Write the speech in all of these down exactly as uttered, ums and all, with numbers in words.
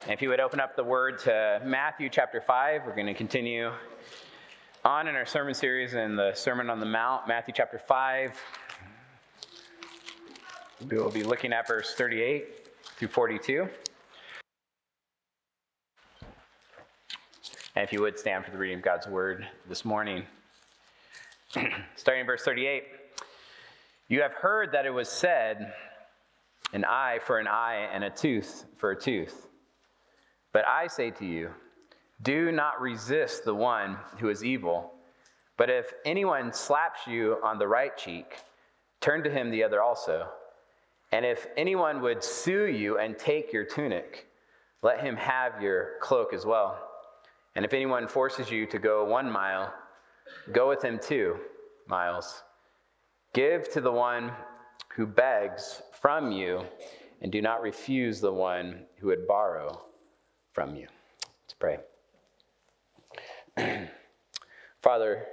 If you would open up the word to Matthew chapter five, we're going to continue on in our sermon series in the Sermon on the Mount, Matthew chapter five. We will be looking at verse thirty-eight through forty-two. And if you would stand for the reading of God's word this morning. Starting in verse thirty-eight. You have heard that it was said, an eye for an eye and a tooth for a tooth. But I say to you, do not resist the one who is evil. But if anyone slaps you on the right cheek, turn to him the other also. And if anyone would sue you and take your tunic, let him have your cloak as well. And if anyone forces you to go one mile, go with him two miles. Give to the one who begs from you, and do not refuse the one who would borrow from you. Let's pray. Father,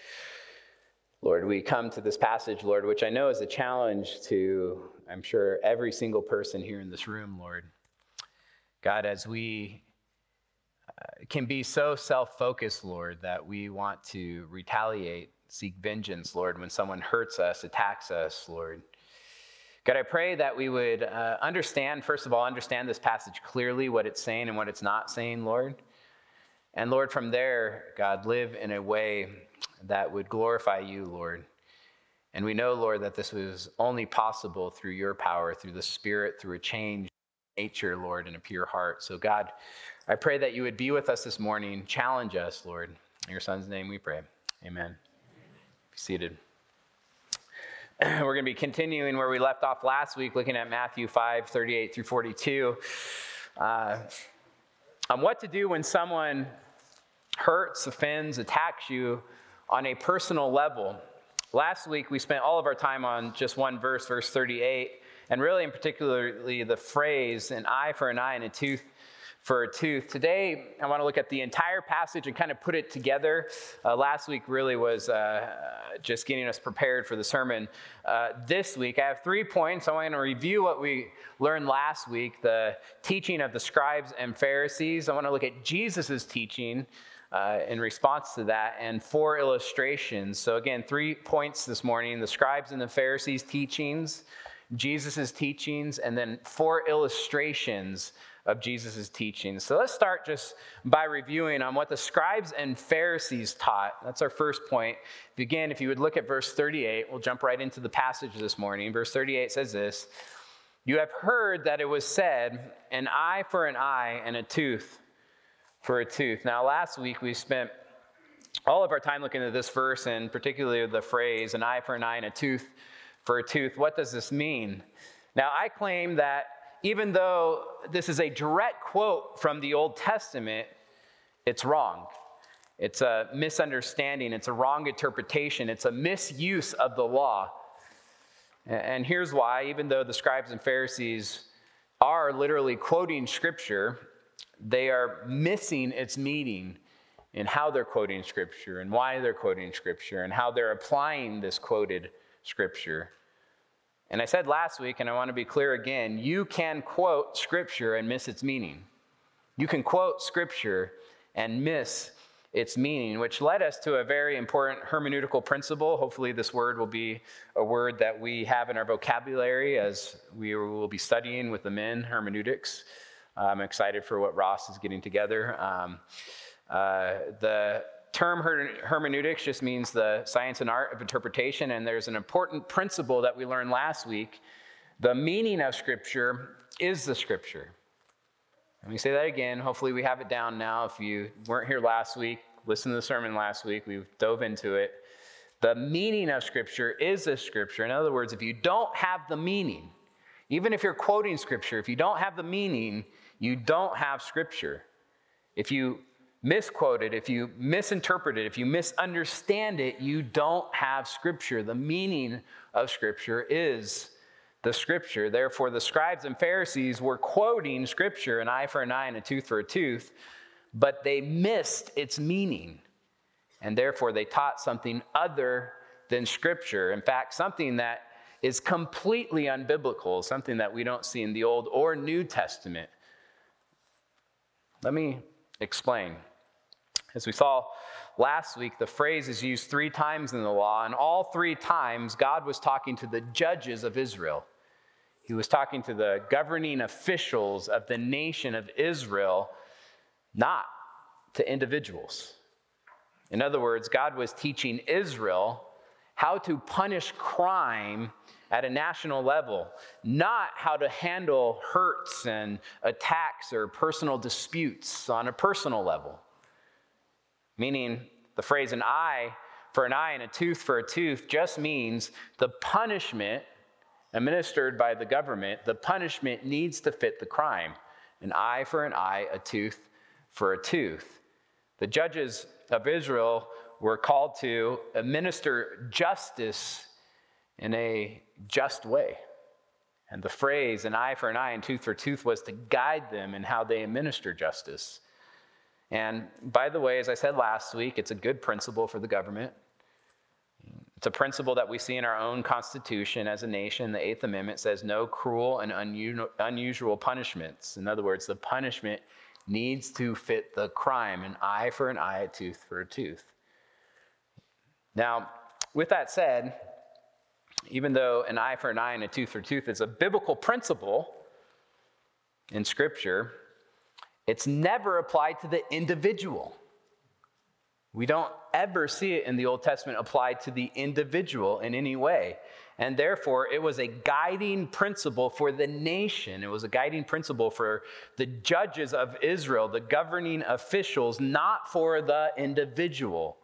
Lord, we come to this passage, Lord, which I know is a challenge to, I'm sure, every single person here in this room, Lord. God, as we uh, can be so self-focused, Lord, that we want to retaliate, seek vengeance, Lord, when someone hurts us, attacks us, Lord. God, I pray that we would uh, understand, first of all, understand this passage clearly, what it's saying and what it's not saying, Lord. And Lord, from there, God, live in a way that would glorify you, Lord. And we know, Lord, that this was only possible through your power, through the Spirit, through a changed nature, Lord, and a pure heart. So God, I pray that you would be with us this morning, challenge us, Lord. In your Son's name we pray. Amen. Be seated. We're going to be continuing where we left off last week, looking at Matthew five, thirty-eight through forty-two, uh, on what to do when someone hurts, offends, attacks you on a personal level. Last week, we spent all of our time on just one verse, verse thirty-eight, and really in particularly the phrase, an eye for an eye and a tooth for a tooth. Today, I want to look at the entire passage and kind of put it together. Uh, last week really was uh, just getting us prepared for the sermon. Uh, this week, I have three points. I want to review what we learned last week, the teaching of the scribes and Pharisees. I want to look at Jesus' teaching uh, in response to that, and four illustrations. So again, three points this morning, the scribes and the Pharisees' teachings, Jesus' teachings, and then four illustrations of Jesus' teachings. So let's start just by reviewing on what the scribes and Pharisees taught. That's our first point. Again, if you would look at verse thirty-eight, we'll jump right into the passage this morning. Verse thirty-eight says this, you have heard that it was said, an eye for an eye and a tooth for a tooth. Now, last week we spent all of our time looking at this verse, and particularly the phrase, an eye for an eye and a tooth for a tooth. What does this mean? Now, I claim that even though this is a direct quote from the Old Testament, it's wrong. It's a misunderstanding. It's a wrong interpretation. It's a misuse of the law. And here's why. Even though the scribes and Pharisees are literally quoting Scripture, they are missing its meaning in how they're quoting Scripture and why they're quoting Scripture and how they're applying this quoted Scripture. And I said last week, and I want to be clear again, you can quote Scripture and miss its meaning. You can quote Scripture and miss its meaning, which led us to a very important hermeneutical principle. Hopefully this word will be a word that we have in our vocabulary as we will be studying with the men, hermeneutics. I'm excited for what Ross is getting together. Um, uh, the term her- hermeneutics just means the science and art of interpretation, and there's an important principle that we learned last week. The meaning of Scripture is the Scripture. Let me say that again. Hopefully we have it down now. If you weren't here last week, listen to the sermon last week. We dove into it. The meaning of Scripture is the Scripture. In other words, if you don't have the meaning, even if you're quoting Scripture, if you don't have the meaning, you don't have Scripture. If you misquote it, if you misinterpret it, if you misunderstand it, you don't have Scripture. The meaning of Scripture is the Scripture. Therefore, the scribes and Pharisees were quoting Scripture, an eye for an eye and a tooth for a tooth, but they missed its meaning. And therefore, they taught something other than Scripture. In fact, something that is completely unbiblical, something that we don't see in the Old or New Testament. Let me explain. As we saw last week, the phrase is used three times in the law, and all three times God was talking to the judges of Israel. He was talking to the governing officials of the nation of Israel, not to individuals. In other words, God was teaching Israel how to punish crime at a national level, not how to handle hurts and attacks or personal disputes on a personal level. Meaning, the phrase an eye for an eye and a tooth for a tooth just means the punishment administered by the government, the punishment needs to fit the crime. An eye for an eye, a tooth for a tooth. The judges of Israel were called to administer justice in a just way. And the phrase, an eye for an eye and tooth for tooth, was to guide them in how they administer justice. And by the way, as I said last week, it's a good principle for the government. It's a principle that we see in our own Constitution as a nation. The Eighth Amendment says no cruel and unusual punishments. In other words, the punishment needs to fit the crime, an eye for an eye, a tooth for a tooth. Now, with that said, even though an eye for an eye and a tooth for a tooth is a biblical principle in Scripture, it's never applied to the individual. We don't ever see it in the Old Testament applied to the individual in any way. And therefore, it was a guiding principle for the nation. It was a guiding principle for the judges of Israel, the governing officials, not for the individual.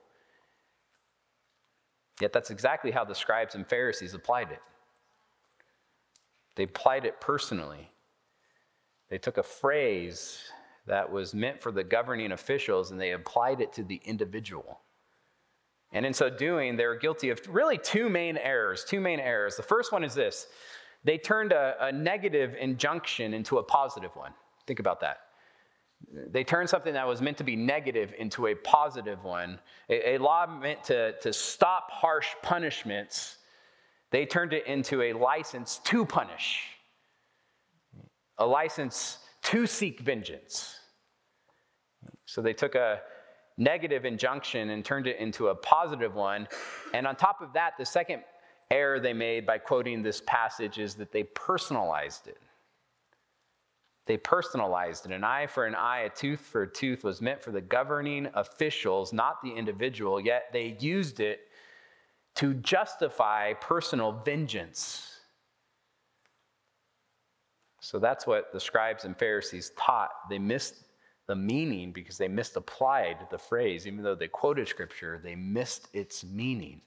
Yet that's exactly how the scribes and Pharisees applied it. They applied it personally. They took a phrase that was meant for the governing officials, and they applied it to the individual. And in so doing, they were guilty of really two main errors, two main errors. The first one is this. They turned a, a negative injunction into a positive one. Think about that. They turned something that was meant to be negative into a positive one. A, a law meant to, to stop harsh punishments. They turned it into a license to punish, a license to seek vengeance. So they took a negative injunction and turned it into a positive one. And on top of that, the second error they made by quoting this passage is that they personalized it. They personalized it. An eye for an eye, a tooth for a tooth was meant for the governing officials, not the individual, yet they used it to justify personal vengeance. So that's what the scribes and Pharisees taught. They missed the meaning because they misapplied the phrase. Even though they quoted Scripture, they missed its meaning.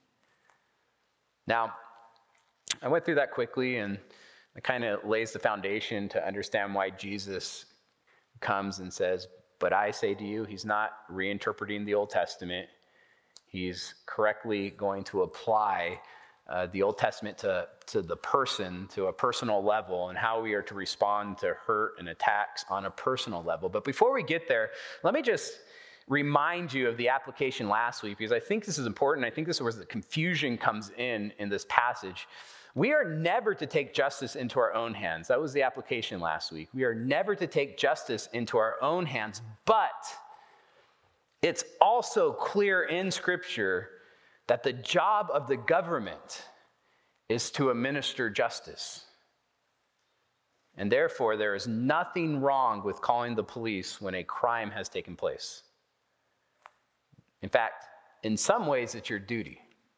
Now, I went through that quickly, and it kind of lays the foundation to understand why Jesus comes and says, but I say to you, he's not reinterpreting the Old Testament. He's correctly going to apply uh, the Old Testament to, to the person, to a personal level, and how we are to respond to hurt and attacks on a personal level. But before we get there, let me just remind you of the application last week, because I think this is important. I think this is where the confusion comes in in this passage. We are never to take justice into our own hands. That was the application last week. We are never to take justice into our own hands, but it's also clear in Scripture that the job of the government is to administer justice. And therefore, there is nothing wrong with calling the police when a crime has taken place. In fact, in some ways, it's your duty.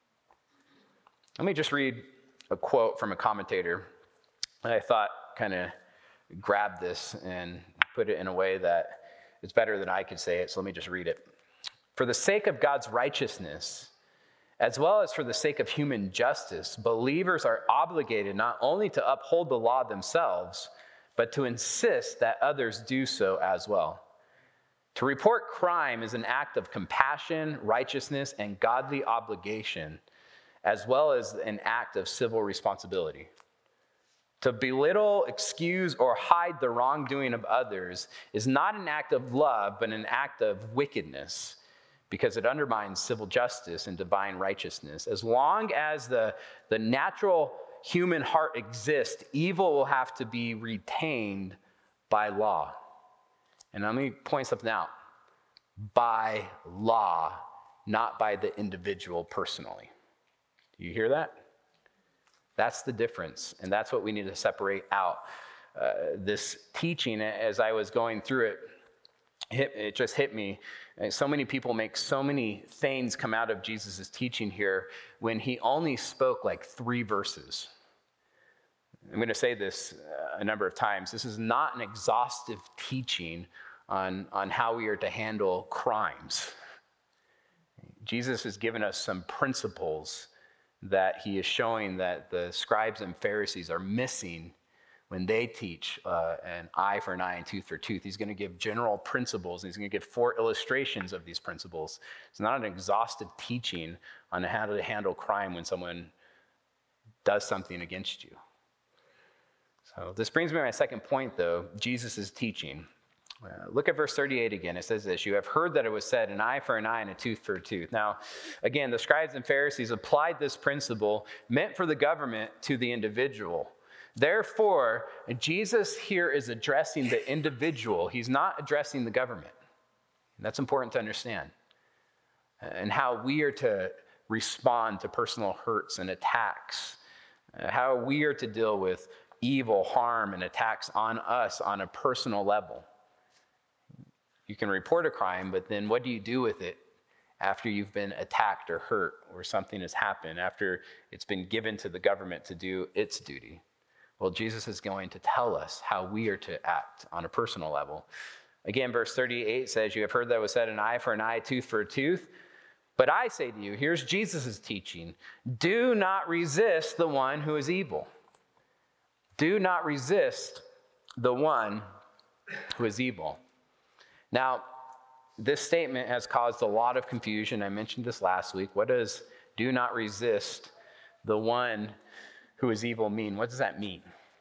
Let me just read a quote from a commentator that I thought kind of grabbed this and put it in a way that it's better than I could say it, so let me just read it. For the sake of God's righteousness, as well as for the sake of human justice, believers are obligated not only to uphold the law themselves, but to insist that others do so as well. To report crime is an act of compassion, righteousness, and godly obligation, as well as an act of civil responsibility. To belittle, excuse, or hide the wrongdoing of others is not an act of love, but an act of wickedness, because it undermines civil justice and divine righteousness. As long as the, the natural human heart exists, evil will have to be retained by law. And let me point something out. By law, not by the individual personally. Do you hear that? That's the difference, and that's what we need to separate out. Uh, this teaching, as I was going through it, hit, it just hit me. And so many people make so many things come out of Jesus' teaching here when he only spoke like three verses. I'm going to say this a number of times. This is not an exhaustive teaching on, on how we are to handle crimes. Jesus has given us some principles that he is showing that the scribes and Pharisees are missing when they teach uh, an eye for an eye and tooth for tooth. He's going to give general principles, and he's going to give four illustrations of these principles. It's not an exhaustive teaching on how to handle crime when someone does something against you. So this brings me to my second point, though, Jesus' teaching. Uh, look at verse thirty-eight again. It says this: "You have heard that it was said, an eye for an eye and a tooth for a tooth." Now, again, the scribes and Pharisees applied this principle meant for the government to the individual. Therefore, Jesus here is addressing the individual. He's not addressing the government. That's important to understand. And how we are to respond to personal hurts and attacks. Uh, how we are to deal with evil, harm, and attacks on us on a personal level. You can report a crime, but then what do you do with it after you've been attacked or hurt or something has happened, after it's been given to the government to do its duty? Well, Jesus is going to tell us how we are to act on a personal level. Again, verse thirty-eight says, "You have heard that it was said, an eye for an eye, tooth for a tooth. But I say to you," here's Jesus' teaching, "do not resist the one who is evil." Do not resist the one who is evil. Now, this statement has caused a lot of confusion. I mentioned this last week. What does "do not resist the one who is evil" mean? What does that mean?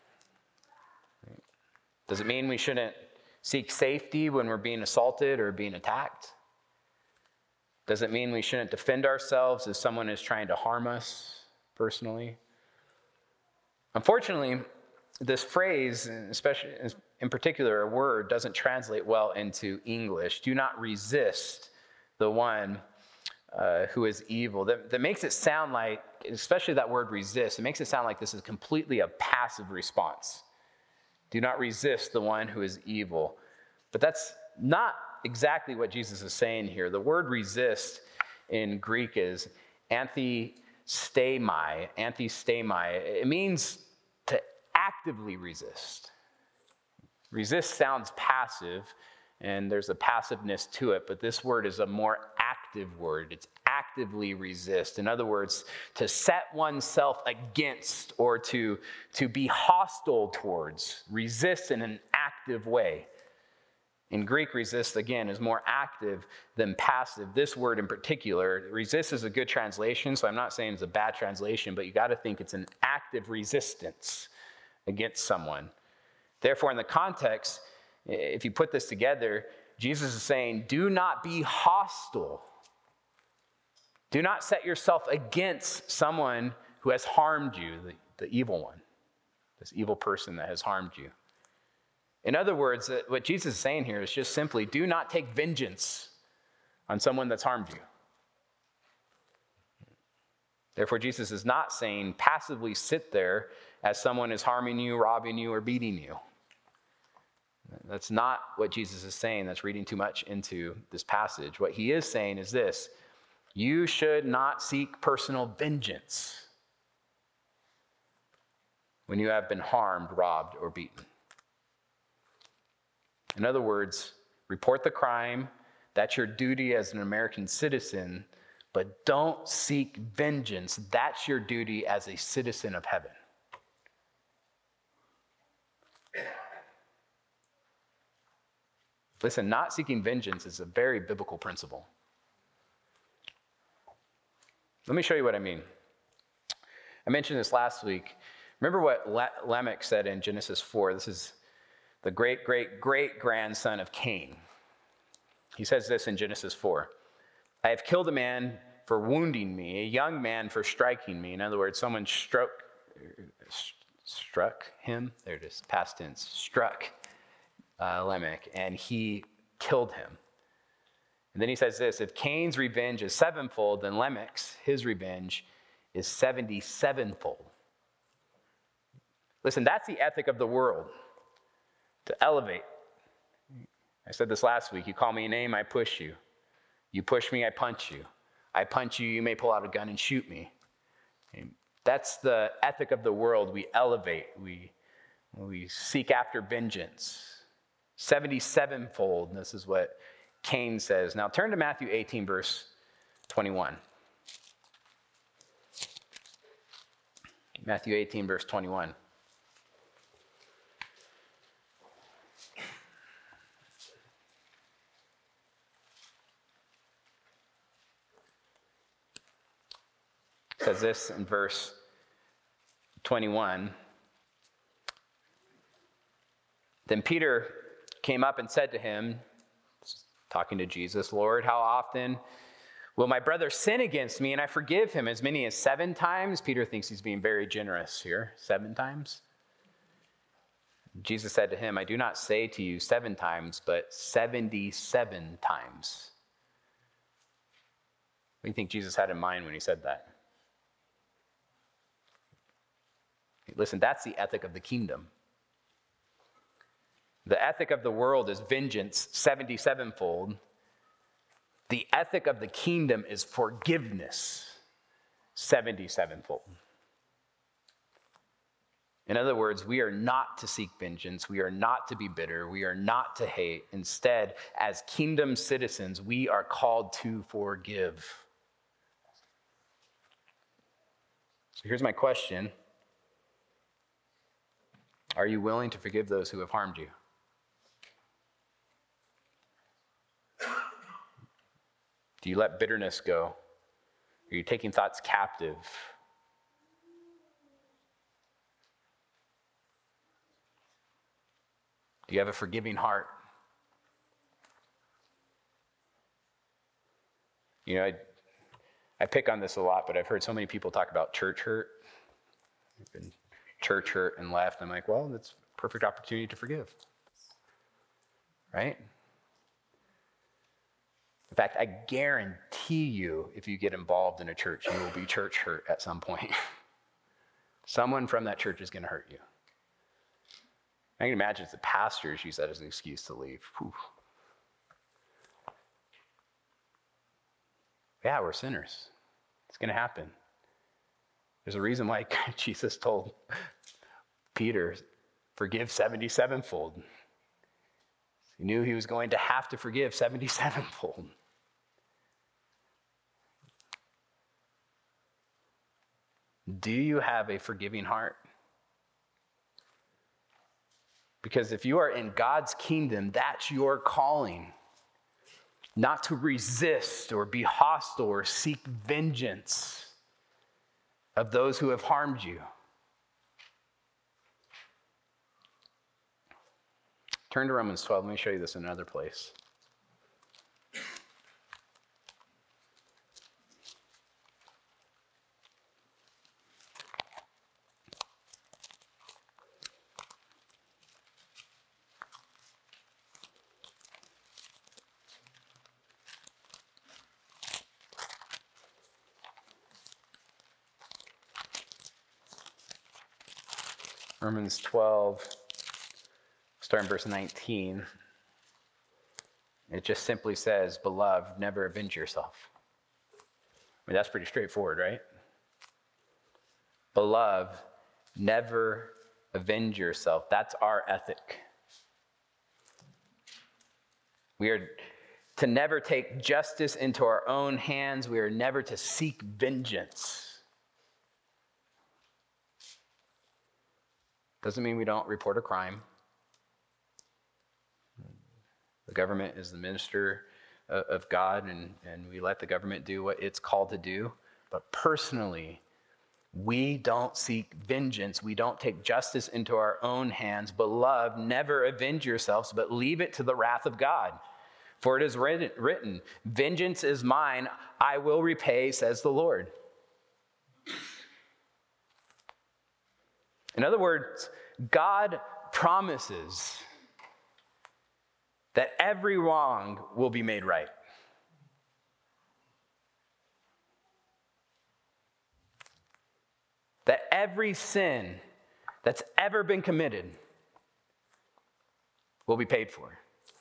Does it mean we shouldn't seek safety when we're being assaulted or being attacked? Does it mean we shouldn't defend ourselves if someone is trying to harm us personally? Unfortunately, this phrase, especially in particular, a word, doesn't translate well into English. Do not resist the one uh, who is evil. That, that makes it sound like, especially that word resist, it makes it sound like this is completely a passive response. Do not resist the one who is evil. But that's not exactly what Jesus is saying here. The word resist in Greek is anthistemi, anthistemi. It means to actively resist. Resist sounds passive, and there's a passiveness to it, but this word is a more active word. It's actively resist. In other words, to set oneself against or to, to be hostile towards. Resist in an active way. In Greek, resist, again, is more active than passive. This word in particular, resist is a good translation, so I'm not saying it's a bad translation, but you got to think it's an active resistance against someone. Therefore, in the context, if you put this together, Jesus is saying, do not be hostile. Do not set yourself against someone who has harmed you, the, the evil one, this evil person that has harmed you. In other words, what Jesus is saying here is just simply, do not take vengeance on someone that's harmed you. Therefore, Jesus is not saying passively sit there as someone is harming you, robbing you, or beating you. That's not what Jesus is saying. That's reading too much into this passage. What he is saying is this: you should not seek personal vengeance when you have been harmed, robbed, or beaten. In other words, report the crime. That's your duty as an American citizen, but don't seek vengeance. That's your duty as a citizen of heaven. Listen, not seeking vengeance is a very biblical principle. Let me show you what I mean. I mentioned this last week. Remember what Lamech said in Genesis four. This is the great, great, great grandson of Cain. He says this in Genesis four. I have killed a man for wounding me, a young man for striking me. In other words, someone struck, struck him. There it is, past tense, struck uh, Lamech, and he killed him. And then he says this, if Cain's revenge is sevenfold, then Lamech's, his revenge, is seventy-sevenfold. Listen, that's the ethic of the world, to elevate. I said this last week, you call me a name, I push you. You push me, I punch you. I punch you, you may pull out a gun and shoot me. And that's the ethic of the world. We elevate, we, we seek after vengeance. seventy-sevenfold, and this is what Cain says. Now turn to Matthew eighteen, verse twenty-one. Matthew eighteen, verse twenty-one. It says this in verse twenty-one. Then Peter came up and said to him, talking to Jesus, Lord, how often will my brother sin against me and I forgive him? As many as seven times? Peter thinks he's being very generous here. Seven times? Jesus said to him, I do not say to you seven times, but seventy-seven times. What do you think Jesus had in mind when he said that? Listen, that's the ethic of the kingdom. The ethic of the world is vengeance seventy-sevenfold. The ethic of the kingdom is forgiveness seventy-sevenfold. In other words, we are not to seek vengeance. We are not to be bitter. We are not to hate. Instead, as kingdom citizens, we are called to forgive. So here's my question. Are you willing to forgive those who have harmed you? Do you let bitterness go? Are you taking thoughts captive? Do you have a forgiving heart? You know, I, I pick on this a lot, but I've heard so many people talk about church hurt. I've been church hurt and left. I'm like, well, that's a perfect opportunity to forgive. Right? In fact, I guarantee you, if you get involved in a church, you will be church hurt at some point. Someone from that church is going to hurt you. I can imagine it's the pastors use that as an excuse to leave. Whew. Yeah, we're sinners. It's going to happen. There's a reason why Jesus told Peter, forgive seventy-sevenfold. He knew he was going to have to forgive seventy-sevenfold. Do you have a forgiving heart? Because if you are in God's kingdom, that's your calling. Not to resist or be hostile or seek vengeance of those who have harmed you. Turn to Romans twelve. Let me show you this in another place. Romans twelve, starting verse nineteen. It just simply says, beloved, never avenge yourself. I mean, that's pretty straightforward, right? Beloved, never avenge yourself. That's our ethic. We are to never take justice into our own hands. We are never to seek vengeance. Doesn't mean we don't report a crime. The government is the minister of God, and, and we let the government do what it's called to do. But personally, we don't seek vengeance. We don't take justice into our own hands. Beloved, never avenge yourselves, but leave it to the wrath of God. For it is written, vengeance is mine, I will repay, says the Lord. In other words, God promises that every wrong will be made right. That every sin that's ever been committed will be paid for.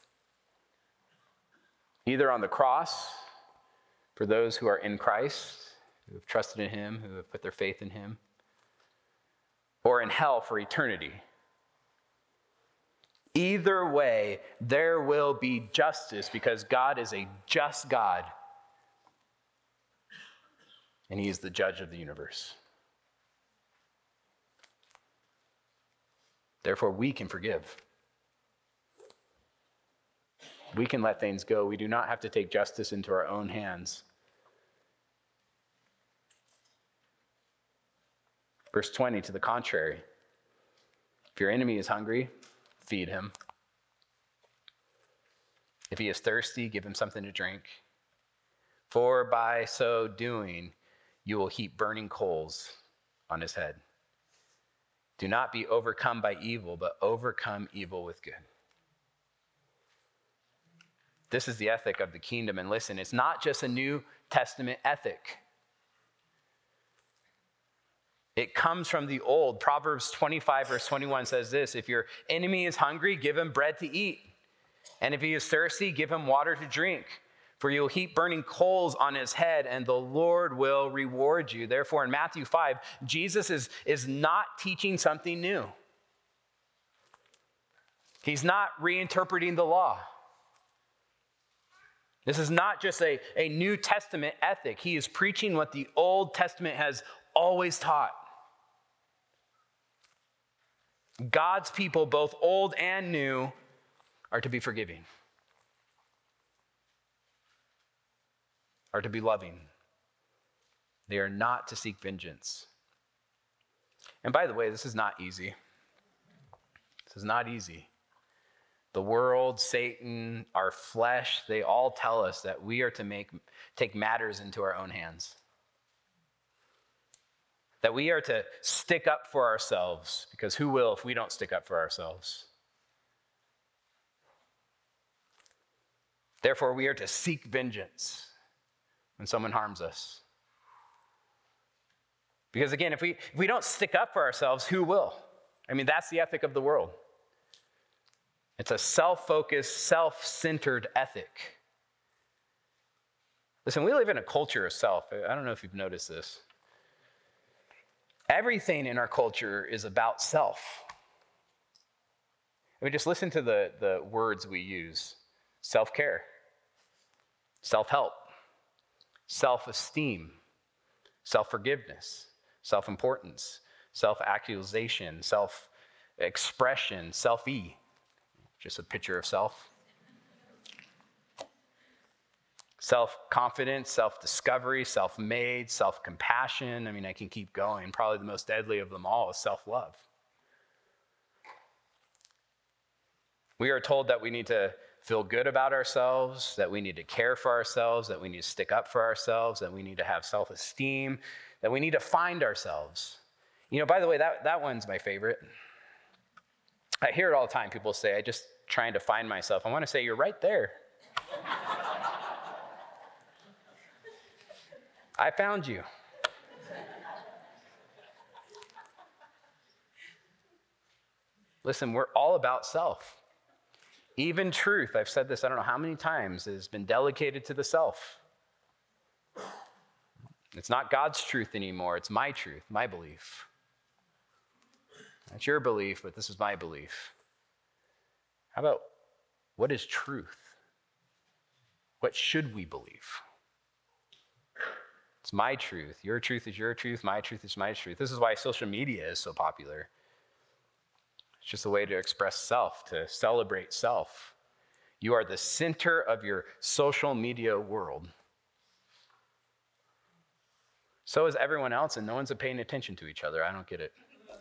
Either on the cross, for those who are in Christ, who have trusted in him, who have put their faith in him, or in hell for eternity. Either way, there will be justice because God is a just God, and he is the judge of the universe. Therefore, we can forgive. We can let things go. We do not have to take justice into our own hands. Verse twenty, to the contrary, if your enemy is hungry, feed him. If he is thirsty, give him something to drink. For by so doing, you will heap burning coals on his head. Do not be overcome by evil, but overcome evil with good. This is the ethic of the kingdom. And listen, it's not just a New Testament ethic. It comes from the old. Proverbs twenty-five, verse twenty-one says this: if your enemy is hungry, give him bread to eat. And if he is thirsty, give him water to drink. For you will heap burning coals on his head, and the Lord will reward you. Therefore, in Matthew five, Jesus is, is not teaching something new. He's not reinterpreting the law. This is not just a, a New Testament ethic. He is preaching what the Old Testament has always taught. God's people, both old and new, are to be forgiving, are to be loving. They are not to seek vengeance. And by the way, this is not easy. This is not easy. The world, Satan, our flesh, they all tell us that we are to make take matters into our own hands. That we are to stick up for ourselves, because who will if we don't stick up for ourselves? Therefore, we are to seek vengeance when someone harms us. Because again, if we, if we don't stick up for ourselves, who will? I mean, that's the ethic of the world. It's a self-focused, self-centered ethic. Listen, we live in a culture of self. I don't know if you've noticed this. Everything in our culture is about self. I mean, just listen to the, the words we use. Self-care, self-help, self-esteem, self-forgiveness, self-importance, self-actualization, self-expression, self-e. Just a picture of self. Self-confidence, self-discovery, self-made, self-compassion. I mean, I can keep going. Probably the most deadly of them all is self-love. We are told that we need to feel good about ourselves, that we need to care for ourselves, that we need to stick up for ourselves, that we need to have self-esteem, that we need to find ourselves. You know, by the way, that, that one's my favorite. I hear it all the time. People say, I just trying to find myself. I want to say, you're right there. I found you. Listen, we're all about self. Even truth, I've said this I don't know how many times, has been delegated to the self. It's not God's truth anymore. It's my truth, my belief. That's your belief, but this is my belief. How about, what is truth? What should we believe? It's my truth. Your truth is your truth. My truth is my truth. This is why social media is so popular. It's just a way to express self, to celebrate self. You are the center of your social media world. So is everyone else, and no one's paying attention to each other. I don't get it.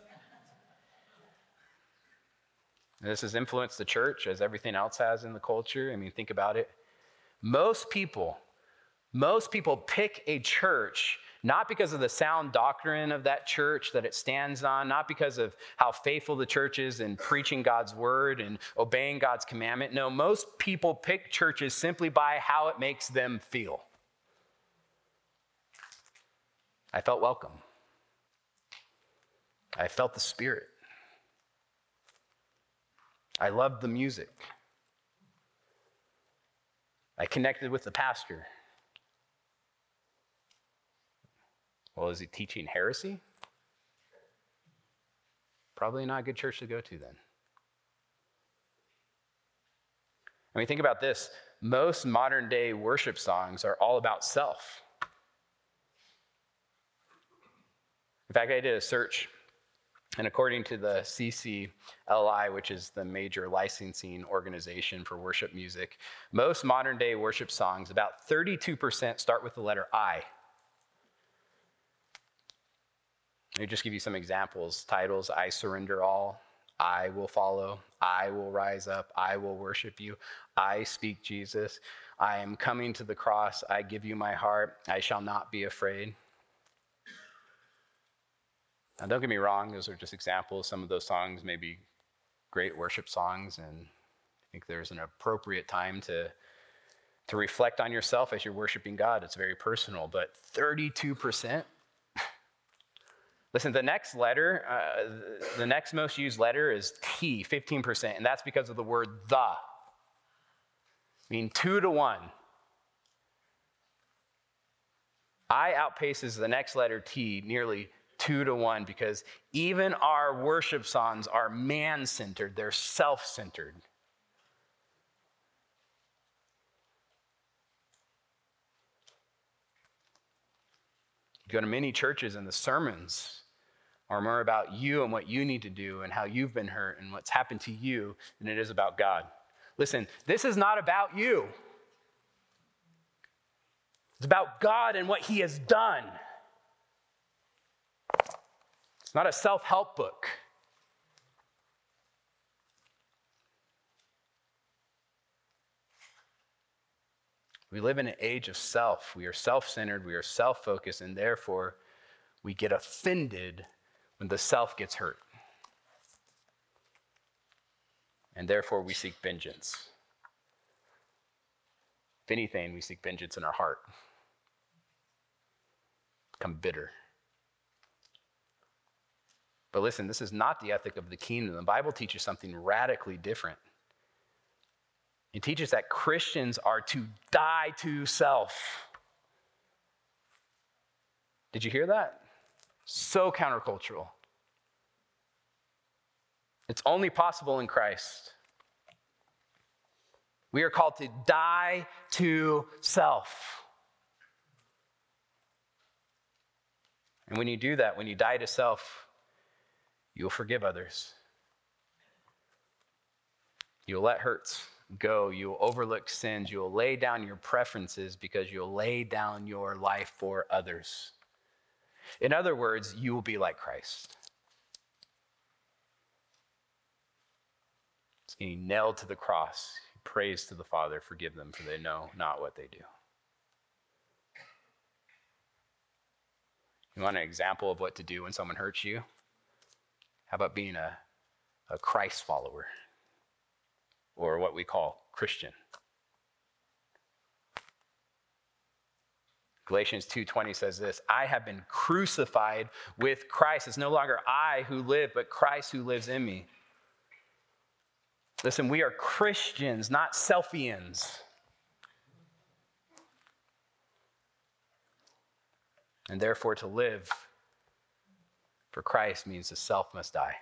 This has influenced the church as everything else has in the culture. I mean, think about it. Most people, Most people pick a church not because of the sound doctrine of that church that it stands on, not because of how faithful the church is in preaching God's word and obeying God's commandment. No, most people pick churches simply by how it makes them feel. I felt welcome. I felt the Spirit. I loved the music. I connected with the pastor. Well, is he teaching heresy? Probably not a good church to go to then. I mean, think about this. Most modern day worship songs are all about self. In fact, I did a search, and according to the C C L I, which is the major licensing organization for worship music, most modern day worship songs, about thirty-two percent start with the letter I. Let me just give you some examples. Titles: I surrender all, I will follow, I will rise up, I will worship you, I speak Jesus, I am coming to the cross, I give you my heart, I shall not be afraid. Now, don't get me wrong, those are just examples. Some of those songs may be great worship songs, and I think there's an appropriate time to, to reflect on yourself as you're worshiping God. It's very personal, but thirty-two percent? Listen, the next letter, uh, the next most used letter is T, fifteen percent, and that's because of the word the. I mean, two to one. I outpaces the next letter T nearly two to one, because even our worship songs are man-centered. They're self-centered. You go to many churches and the sermons are more about you and what you need to do and how you've been hurt and what's happened to you than it is about God. Listen, this is not about you. It's about God and what he has done. It's not a self-help book. We live in an age of self. We are self-centered, we are self-focused, and therefore we get offended when the self gets hurt. And therefore we seek vengeance. If anything, we seek vengeance in our heart. Become bitter. But listen, this is not the ethic of the kingdom. The Bible teaches something radically different. It teaches that Christians are to die to self. Did you hear that? So countercultural. It's only possible in Christ. We are called to die to self. And when you do that, when you die to self, you'll forgive others. You'll let hurts go. You'll overlook sins. You'll lay down your preferences because you'll lay down your life for others. In other words, you will be like Christ. It's getting nailed to the cross. He prays to the Father, forgive them, for they know not what they do. You want an example of what to do when someone hurts you? How about being a, a Christ follower, or what we call Christian? Galatians two twenty says this: I have been crucified with Christ. It's no longer I who live, but Christ who lives in me. Listen, we are Christians, not selfians. And therefore, to live for Christ means the self must die.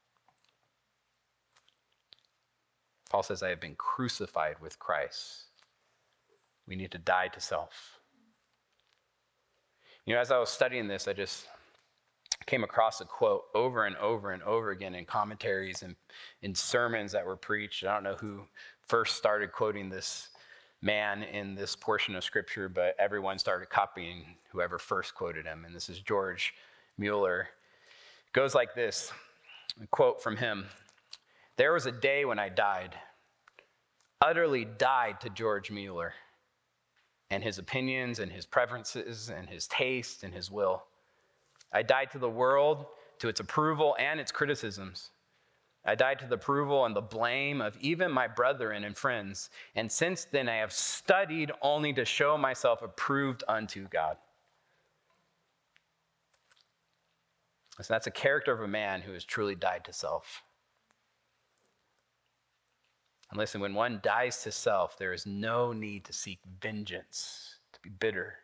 Paul says, I have been crucified with Christ. We need to die to self. You know, as I was studying this, I just came across a quote over and over and over again in commentaries and in sermons that were preached. I don't know who first started quoting this man in this portion of Scripture, but everyone started copying whoever first quoted him. And this is George Mueller. It goes like this, a quote from him: there was a day when I died, utterly died to George Mueller. and his opinions and his preferences and his taste and his will. I died to the world, to its approval and its criticisms. I died to the approval and the blame of even my brethren and friends. And since then, I have studied only to show myself approved unto God. So that's a character of a man who has truly died to self. And listen, when one dies to self, there is no need to seek vengeance, to be bitter.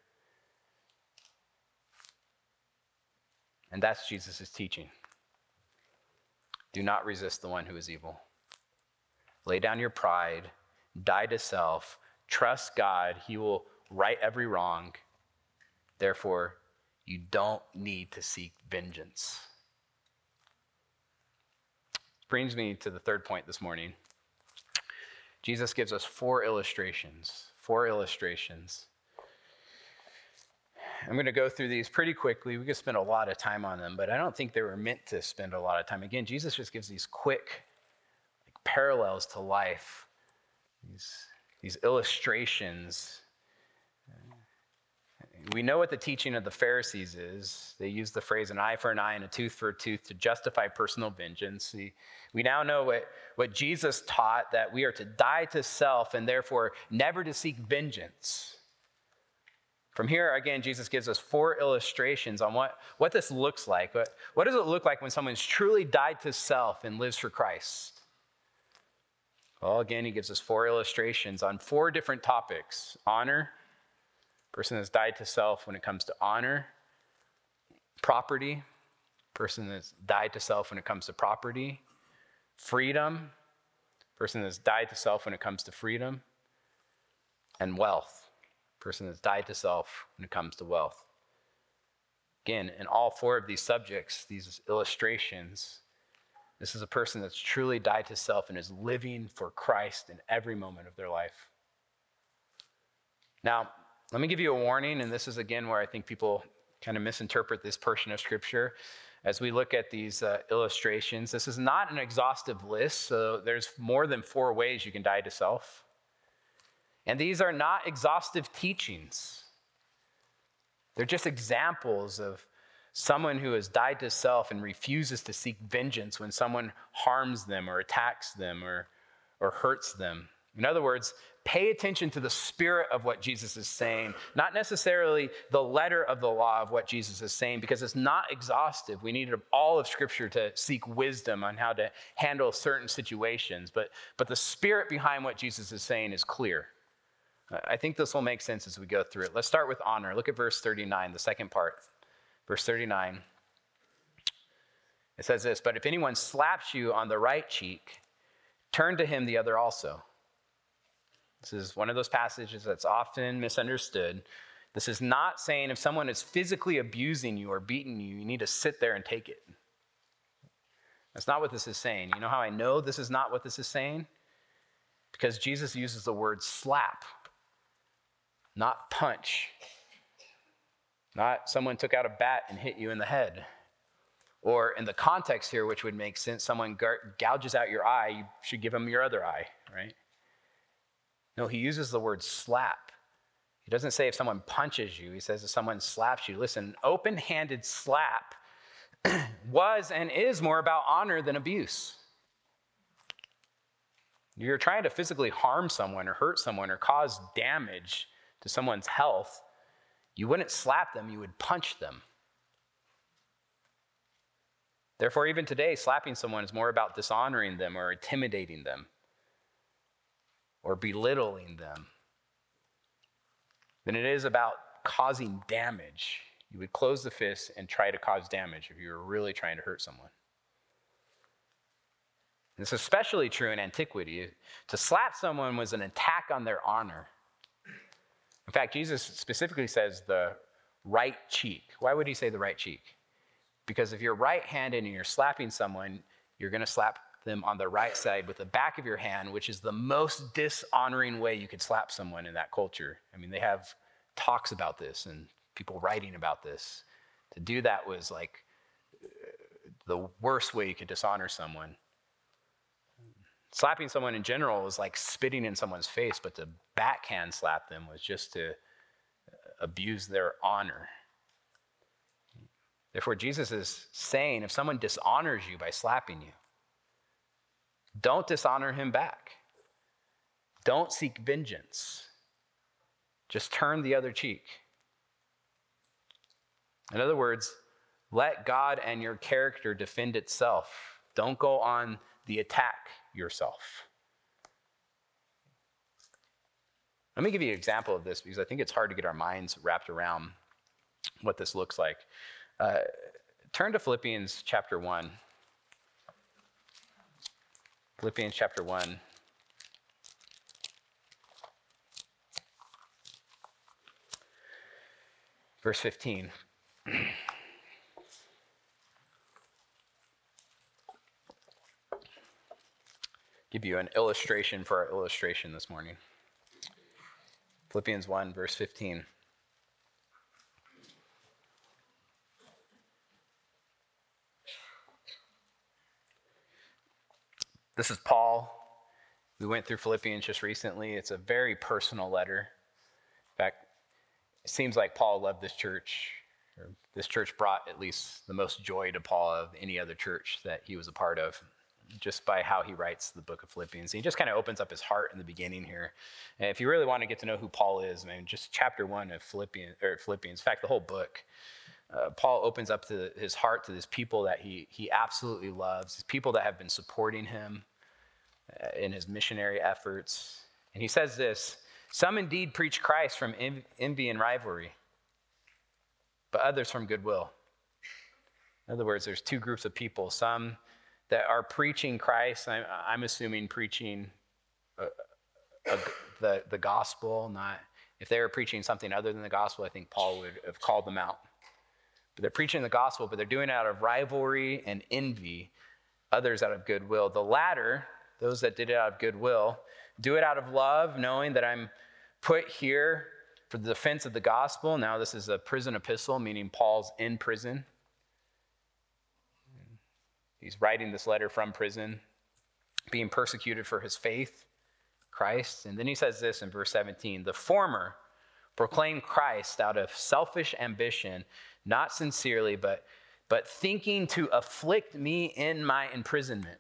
And that's Jesus' teaching. Do not resist the one who is evil. Lay down your pride, die to self, trust God. He will right every wrong. Therefore, you don't need to seek vengeance. This brings me to the third point this morning. Jesus gives us four illustrations, four illustrations. I'm going to go through these pretty quickly. We could spend a lot of time on them, but I don't think they were meant to spend a lot of time. Again, Jesus just gives these quick like, parallels to life, these, these illustrations. We know what the teaching of the Pharisees is. They use the phrase an eye for an eye and a tooth for a tooth to justify personal vengeance. We, we now know what, what Jesus taught, that we are to die to self and therefore never to seek vengeance. From here, again, Jesus gives us four illustrations on what, what this looks like. What, what does it look like when someone's truly died to self and lives for Christ? Well, again, he gives us four illustrations on four different topics. Honor. Person that's died to self when it comes to honor. Property. Person that's died to self when it comes to property. Freedom. Person that's died to self when it comes to freedom. And wealth. Person that's died to self when it comes to wealth. Again, in all four of these subjects, these illustrations, this is a person that's truly died to self and is living for Christ in every moment of their life. Now, let me give you a warning, and this is again where I think people kind of misinterpret this portion of Scripture. As we look at these uh, illustrations, this is not an exhaustive list, so there's more than four ways you can die to self. And these are not exhaustive teachings. They're just examples of someone who has died to self and refuses to seek vengeance when someone harms them or attacks them or, or hurts them. In other words, pay attention to the spirit of what Jesus is saying, not necessarily the letter of the law of what Jesus is saying, because it's not exhaustive. We need all of Scripture to seek wisdom on how to handle certain situations, but, but the spirit behind what Jesus is saying is clear. I think this will make sense as we go through it. Let's start with honor. Look at verse thirty-nine, the second part. Verse thirty-nine. It says this, "But if anyone slaps you on the right cheek, turn to him the other also." This is one of those passages that's often misunderstood. This is not saying if someone is physically abusing you or beating you, you need to sit there and take it. That's not what this is saying. You know how I know this is not what this is saying? Because Jesus uses the word slap, not punch. Not someone took out a bat and hit you in the head. Or in the context here, which would make sense, someone gouges out your eye, you should give them your other eye, right? No, he uses the word slap. He doesn't say if someone punches you. He says if someone slaps you. Listen, open-handed slap was and is more about honor than abuse. You're trying to physically harm someone or hurt someone or cause damage to someone's health. You wouldn't slap them, you would punch them. Therefore, even today, slapping someone is more about dishonoring them or intimidating them or belittling them than it is about causing damage. You would close the fist and try to cause damage if you were really trying to hurt someone. And it's especially true in antiquity. To slap someone was an attack on their honor. In fact, Jesus specifically says the right cheek. Why would he say the right cheek? Because if you're right-handed and you're slapping someone, you're going to slap them on the right side with the back of your hand, which is the most dishonoring way you could slap someone in that culture. I mean, they have talks about this and people writing about this. To do that was like the worst way you could dishonor someone. Slapping someone in general was like spitting in someone's face, but to backhand slap them was just to abuse their honor. Therefore, Jesus is saying, if someone dishonors you by slapping you, don't dishonor him back. Don't seek vengeance. Just turn the other cheek. In other words, let God and your character defend itself. Don't go on the attack yourself. Let me give you an example of this because I think it's hard to get our minds wrapped around what this looks like. Uh, turn to Philippians chapter one. Philippians chapter one. Verse fifteen. Give you an illustration for our illustration this morning. Philippians one, verse fifteen. This is Paul. We went through Philippians just recently. It's a very personal letter. In fact, it seems like Paul loved this church. Or this church brought at least the most joy to Paul of any other church that he was a part of, just by how he writes the book of Philippians. He just kind of opens up his heart in the beginning here. And if you really want to get to know who Paul is, I mean, just chapter one of Philippians, or Philippians, in fact, the whole book, uh, Paul opens up to his heart to these people that he he absolutely loves, these people that have been supporting him uh, in his missionary efforts. And he says this, some indeed preach Christ from envy and rivalry, but others from goodwill. In other words, there's two groups of people, some that are preaching Christ. I'm, I'm assuming preaching a, a, the, the gospel, not, if they were preaching something other than the gospel, I think Paul would have called them out. But they're preaching the gospel, but they're doing it out of rivalry and envy, others out of goodwill. The latter, those that did it out of goodwill, do it out of love, knowing that I'm put here for the defense of the gospel. Now this is a prison epistle, meaning Paul's in prison. He's writing this letter from prison, being persecuted for his faith, Christ. And then he says this in verse seventeen, the former proclaim Christ out of selfish ambition, not sincerely, but, but thinking to afflict me in my imprisonment.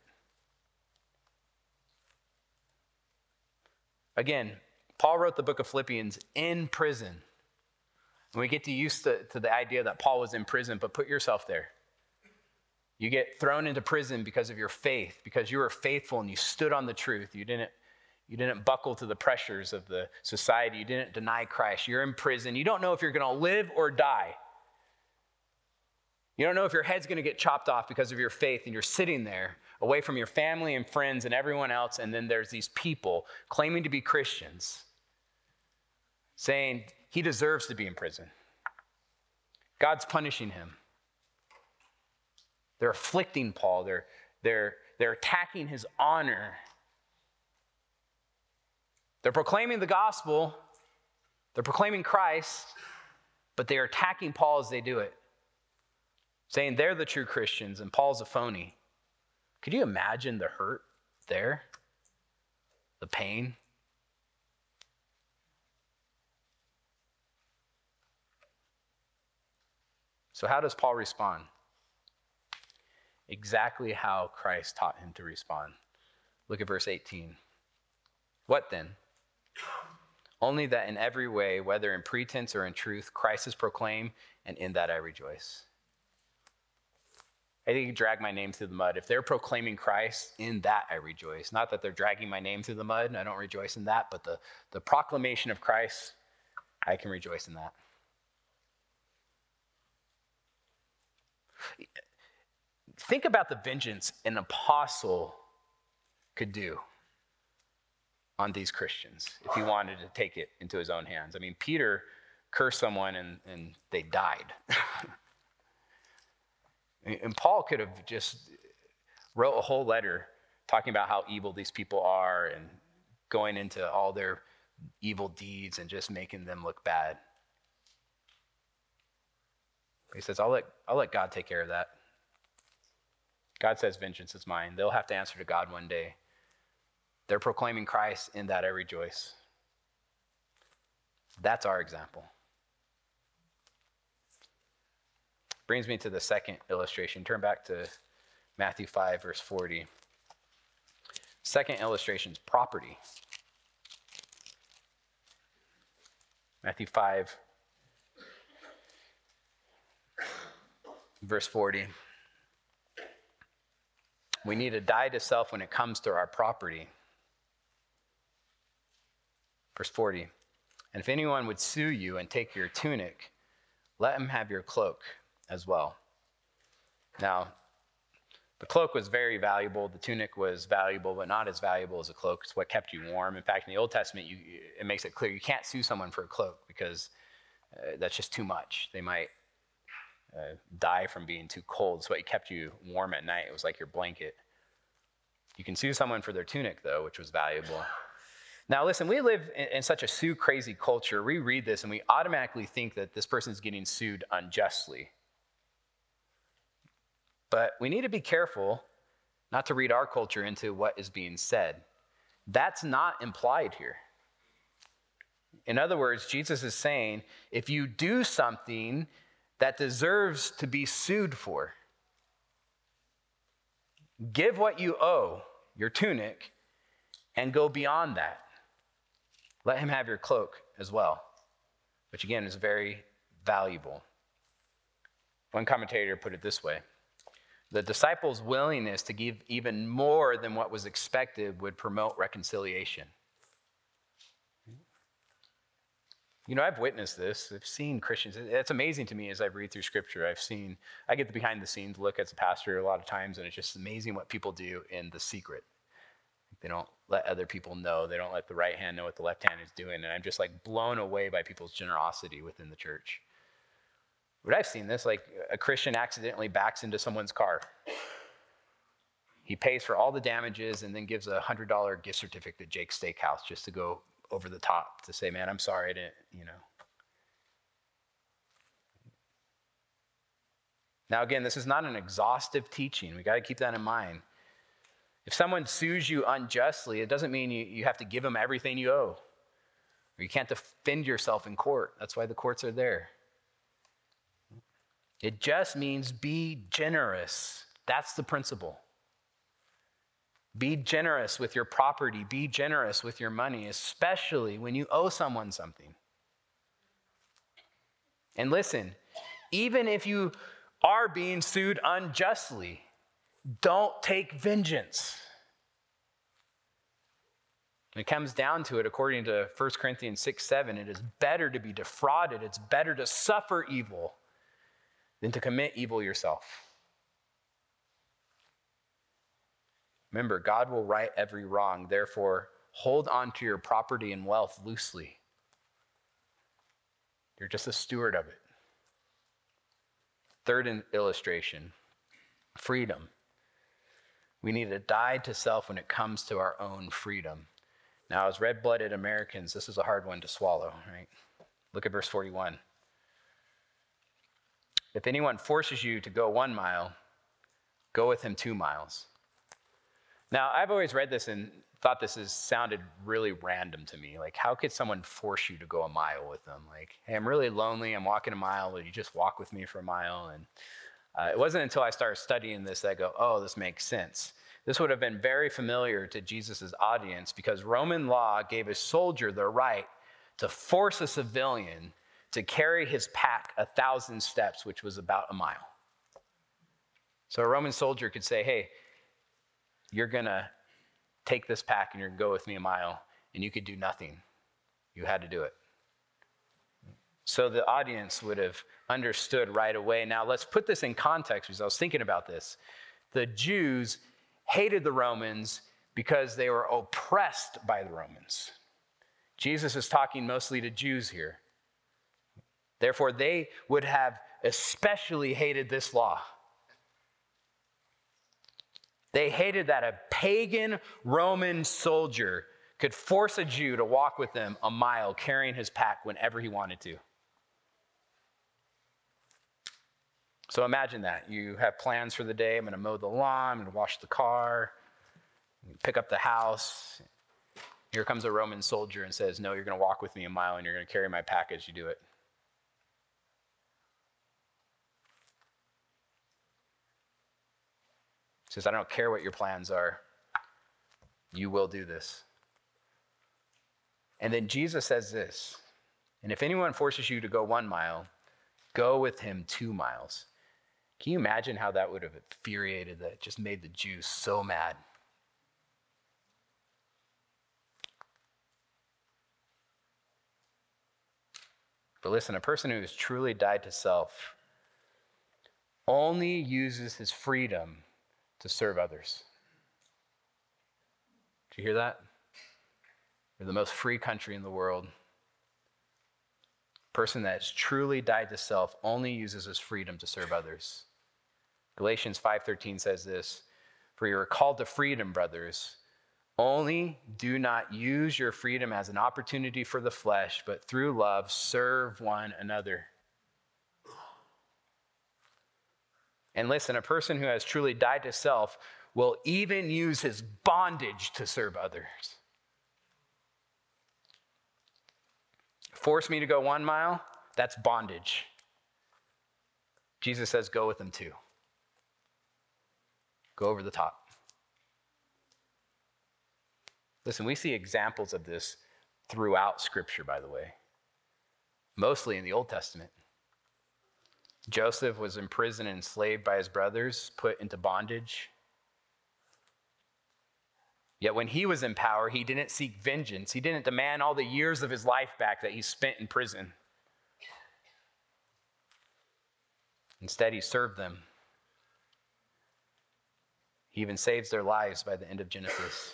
Again, Paul wrote the book of Philippians in prison. And we get to used to, to the idea that Paul was in prison, but put yourself there. You get thrown into prison because of your faith, because you were faithful and you stood on the truth. You didn't, you didn't buckle to the pressures of the society. You didn't deny Christ. You're in prison. You don't know if you're going to live or die. You don't know if your head's going to get chopped off because of your faith, and you're sitting there away from your family and friends and everyone else, and then there's these people claiming to be Christians saying he deserves to be in prison. God's punishing him. They're afflicting Paul. They're, they're, they're attacking his honor. They're proclaiming the gospel. They're proclaiming Christ, but they're attacking Paul as they do it, saying they're the true Christians and Paul's a phony. Could you imagine the hurt there? The pain? So how does Paul respond? Exactly how Christ taught him to respond. Look at verse eighteen. What then? Only that in every way, whether in pretense or in truth, Christ is proclaimed, and in that I rejoice. I think you drag my name through the mud. If they're proclaiming Christ, in that I rejoice. Not that they're dragging my name through the mud, and I don't rejoice in that, but the, the proclamation of Christ, I can rejoice in that. Think about the vengeance an apostle could do on these Christians if he wanted to take it into his own hands. I mean, Peter cursed someone and, and they died. And Paul could have just wrote a whole letter talking about how evil these people are and going into all their evil deeds and just making them look bad. He says, I'll let, I'll let God take care of that. God says, vengeance is mine. They'll have to answer to God one day. They're proclaiming Christ, in that I rejoice. That's our example. Brings me to the second illustration. Turn back to Matthew five, verse forty. Second illustration is property. Matthew five, verse forty. We need to die to self when it comes to our property. Verse forty. And if anyone would sue you and take your tunic, let him have your cloak as well. Now, the cloak was very valuable. The tunic was valuable, but not as valuable as a cloak. It's what kept you warm. In fact, in the Old Testament, you, it makes it clear you can't sue someone for a cloak because uh, that's just too much. They might uh, die from being too cold. It's what kept you warm at night. It was like your blanket. You can sue someone for their tunic, though, which was valuable. Now, listen, we live in, in such a sue-crazy culture. We read this and we automatically think that this person's getting sued unjustly. But we need to be careful not to read our culture into what is being said. That's not implied here. In other words, Jesus is saying, if you do something that deserves to be sued for, give what you owe, your tunic, and go beyond that. Let him have your cloak as well, which again is very valuable. One commentator put it this way: the disciples' willingness to give even more than what was expected would promote reconciliation. You know, I've witnessed this. I've seen Christians. It's amazing to me as I read through Scripture. I've seen, I get the behind the scenes look as a pastor a lot of times, and it's just amazing what people do in the secret. They don't let other people know. They don't let the right hand know what the left hand is doing. And I'm just like blown away by people's generosity within the church. But I've seen this, like a Christian accidentally backs into someone's car. He pays for all the damages and then gives a one hundred dollars gift certificate to Jake's Steakhouse just to go over the top to say, man, I'm sorry, I didn't, you know. Now, again, this is not an exhaustive teaching. We got to keep that in mind. If someone sues you unjustly, it doesn't mean you, you have to give them everything you owe. Or you can't defend yourself in court. That's why the courts are there. It just means be generous. That's the principle. Be generous with your property. Be generous with your money, especially when you owe someone something. And listen, even if you are being sued unjustly, don't take vengeance. When it comes down to it, according to First Corinthians six seven, it is better to be defrauded. It's better to suffer evil than to commit evil yourself. Remember, God will right every wrong. Therefore, hold on to your property and wealth loosely. You're just a steward of it. Third illustration, freedom. We need to die to self when it comes to our own freedom. Now, as red-blooded Americans, this is a hard one to swallow, right? Look at verse forty-one. If anyone forces you to go one mile, go with him two miles. Now, I've always read this and thought this has sounded really random to me. Like, how could someone force you to go a mile with them? Like, hey, I'm really lonely. I'm walking a mile. Will you just walk with me for a mile? And uh, it wasn't until I started studying this that I go, oh, this makes sense. This would have been very familiar to Jesus' audience because Roman law gave a soldier the right to force a civilian to carry his pack a thousand steps, which was about a mile. So a Roman soldier could say, hey, you're going to take this pack and you're going to go with me a mile, and you could do nothing. You had to do it. So the audience would have understood right away. Now, let's put this in context because I was thinking about this. The Jews hated the Romans because they were oppressed by the Romans. Jesus is talking mostly to Jews here. Therefore, they would have especially hated this law. They hated that a pagan Roman soldier could force a Jew to walk with them a mile carrying his pack whenever he wanted to. So imagine that. You have plans for the day. I'm going to mow the lawn. I'm going to wash the car, pick up the house. Here comes a Roman soldier and says, no, you're going to walk with me a mile and you're going to carry my pack as you do it. He says, I don't care what your plans are. You will do this. And then Jesus says this, and if anyone forces you to go one mile, go with him two miles. Can you imagine how that would have infuriated, that just made the Jews so mad? But listen, a person who has truly died to self only uses his freedom to serve others. Did you hear that? We're the most free country in the world. A person that has truly died to self only uses his freedom to serve others. Galatians five thirteen says this, for you are called to freedom, brothers. Only do not use your freedom as an opportunity for the flesh, but through love, serve one another. And listen, a person who has truly died to self will even use his bondage to serve others. Force me to go one mile, that's bondage. Jesus says, go with them too. Go over the top. Listen, we see examples of this throughout Scripture, by the way, mostly in the Old Testament. Joseph was in prison and enslaved by his brothers, put into bondage. Yet when he was in power, he didn't seek vengeance. He didn't demand all the years of his life back that he spent in prison. Instead, he served them. He even saves their lives by the end of Genesis.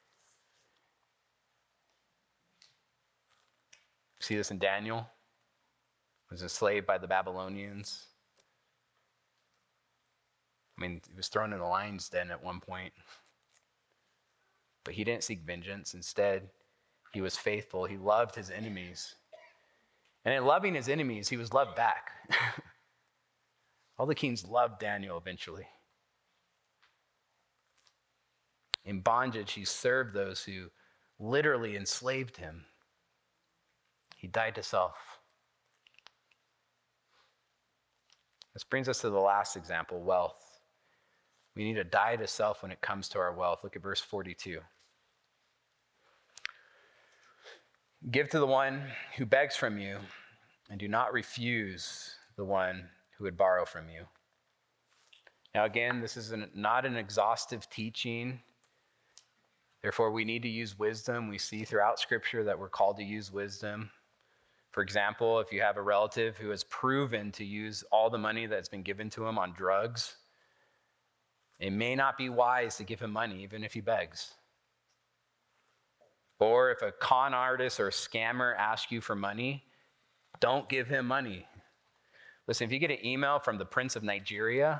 See this in Daniel, was enslaved by the Babylonians. I mean, he was thrown in the lion's den at one point. But he didn't seek vengeance. Instead, he was faithful. He loved his enemies. And in loving his enemies, he was loved back. All the kings loved Daniel eventually. In bondage, he served those who literally enslaved him. He died to self. This brings us to the last example, wealth. We need to die to self when it comes to our wealth. Look at verse forty-two. Give to the one who begs from you, and do not refuse the one who would borrow from you. Now again, this is an, not an exhaustive teaching. Therefore, we need to use wisdom. We see throughout Scripture that we're called to use wisdom. For example, if you have a relative who has proven to use all the money that's been given to him on drugs, it may not be wise to give him money, even if he begs. Or if a con artist or a scammer asks you for money, don't give him money. Listen, if you get an email from the Prince of Nigeria,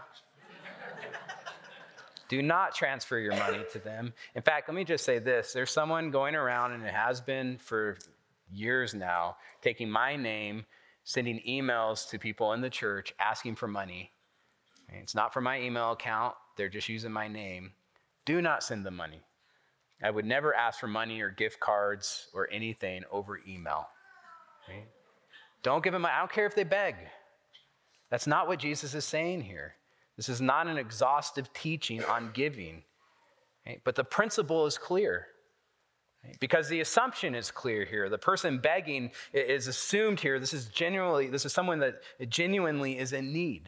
do not transfer your money to them. In fact, let me just say this. There's someone going around, and it has been for years now, taking my name, sending emails to people in the church asking for money. It's not for my email account. They're just using my name. Do not send them money. I would never ask for money or gift cards or anything over email. Okay? Don't give them money. I don't care if they beg. That's not what Jesus is saying here. This is not an exhaustive teaching on giving. Okay? But the principle is clear. Because the assumption is clear here. The person begging is assumed here. This is genuinely, this is someone that genuinely is in need.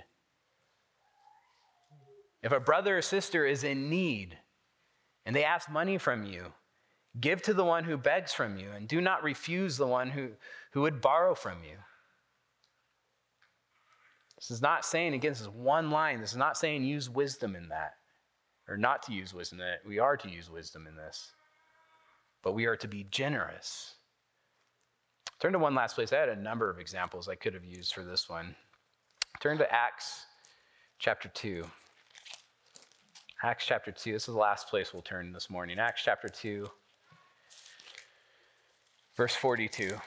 If a brother or sister is in need and they ask money from you, give to the one who begs from you, and do not refuse the one who, who would borrow from you. This is not saying, again, this is one line. This is not saying use wisdom in that, or not to use wisdom in that. We are to use wisdom in this. But we are to be generous. Turn to one last place. I had a number of examples I could have used for this one. Turn to Acts chapter two. Acts chapter two. This is the last place we'll turn this morning. Acts chapter two, verse forty-two.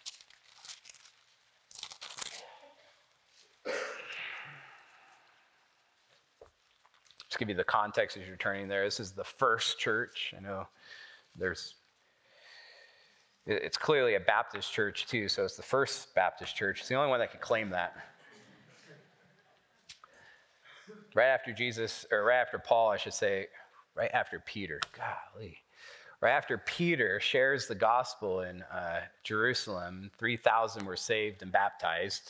Just give you the context as you're turning there. This is the first church. I know there's It's clearly a Baptist church too, so it's the first Baptist church. It's the only one that can claim that. right after Jesus, or right after Paul, I should say, right after Peter, golly, right after Peter shares the gospel in uh, Jerusalem, three thousand were saved and baptized.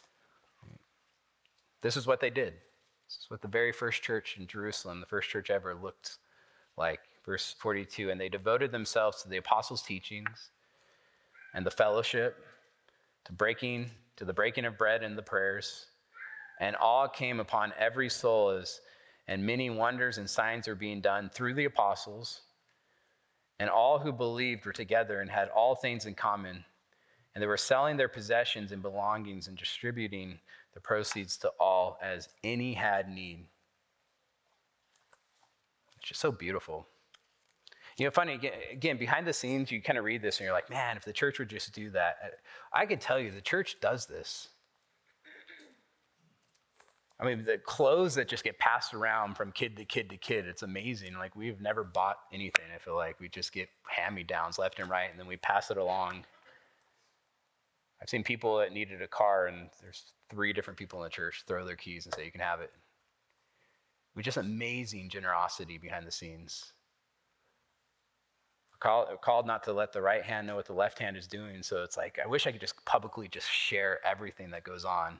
This is what they did. This is what the very first church in Jerusalem, the first church ever, looked like. Verse forty-two, and they devoted themselves to the apostles' teachings and the fellowship, to breaking, to the breaking of bread and the prayers. And awe came upon every soul, as, and many wonders and signs were being done through the apostles. And all who believed were together and had all things in common. And they were selling their possessions and belongings and distributing the proceeds to all as any had need. It's just so beautiful. You know, funny, again, again, behind the scenes, you kind of read this and you're like, man, if the church would just do that. I could tell you the church does this. I mean, the clothes that just get passed around from kid to kid to kid, it's amazing. Like, we've never bought anything, I feel like. We just get hand-me-downs left and right, and then we pass it along. I've seen people that needed a car, and there's three different people in the church throw their keys and say, you can have it. We just amazing generosity behind the scenes. We're called, we're called not to let the right hand know what the left hand is doing, so it's like, I wish I could just publicly just share everything that goes on.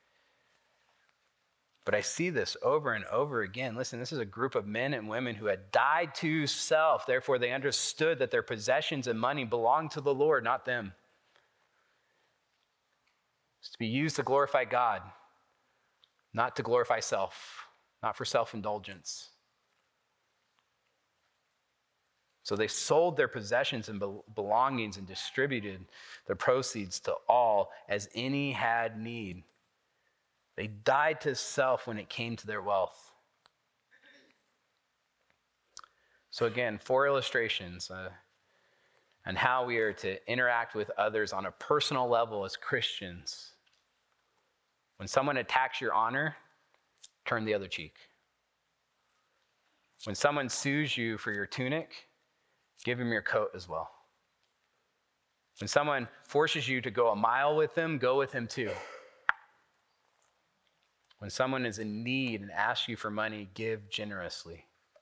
But I see this over and over again. Listen, this is a group of men and women who had died to self. Therefore, they understood that their possessions and money belonged to the Lord, not them. It's to be used to glorify God, not to glorify self, not for self-indulgence. So they sold their possessions and belongings and distributed the proceeds to all as any had need. They died to self when it came to their wealth. So again, four illustrations uh, on how we are to interact with others on a personal level as Christians. When someone attacks your honor, turn the other cheek. When someone sues you for your tunic, give him your coat as well. When someone forces you to go a mile with them, go with him too. When someone is in need and asks you for money, give generously.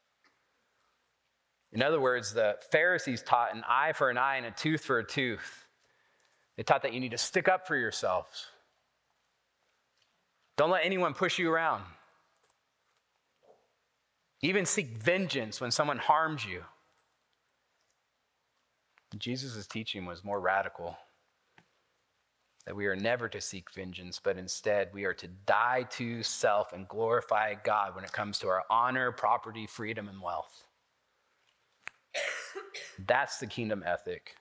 In other words, the Pharisees taught an eye for an eye and a tooth for a tooth. They taught that you need to stick up for yourselves. Don't let anyone push you around. Even seek vengeance when someone harms you. Jesus' teaching was more radical. That we are never to seek vengeance, but instead we are to die to self and glorify God when it comes to our honor, property, freedom, and wealth. That's the kingdom ethic.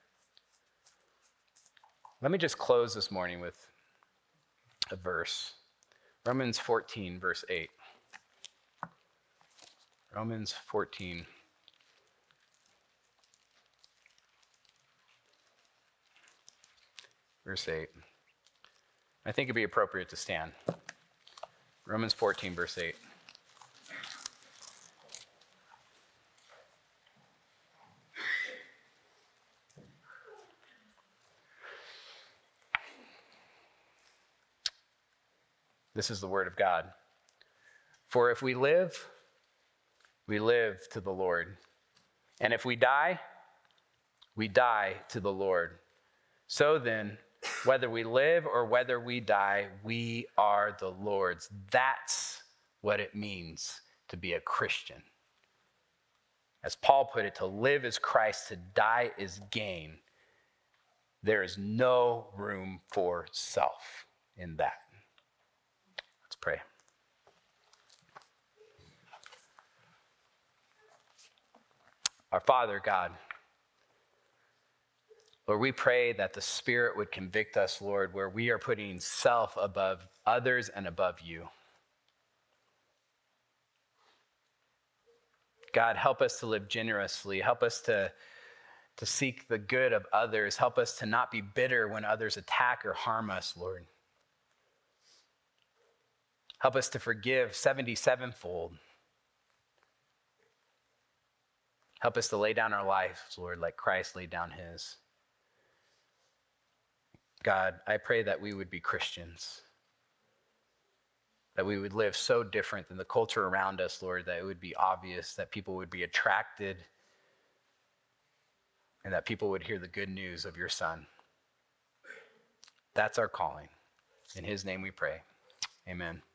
Let me just close this morning with a verse. Romans fourteen, verse eight. Romans fourteen. Verse eight. I think it'd be appropriate to stand. Romans fourteen, verse eight. This is the word of God. For if we live, we live to the Lord. And if we die, we die to the Lord. So then, whether we live or whether we die, we are the Lord's. That's what it means to be a Christian. As Paul put it, to live is Christ, to die is gain. There is no room for self in that. Let's pray. Our Father, God, Lord, we pray that the Spirit would convict us, Lord, where we are putting self above others and above you. God, help us to live generously. Help us to, to seek the good of others. Help us to not be bitter when others attack or harm us, Lord. Help us to forgive seventy-sevenfold. Help us to lay down our lives, Lord, like Christ laid down his. God, I pray that we would be Christians. that we would live so different than the culture around us, Lord, that it would be obvious, that people would be attracted, and that people would hear the good news of your Son. That's our calling. In his name we pray. Amen.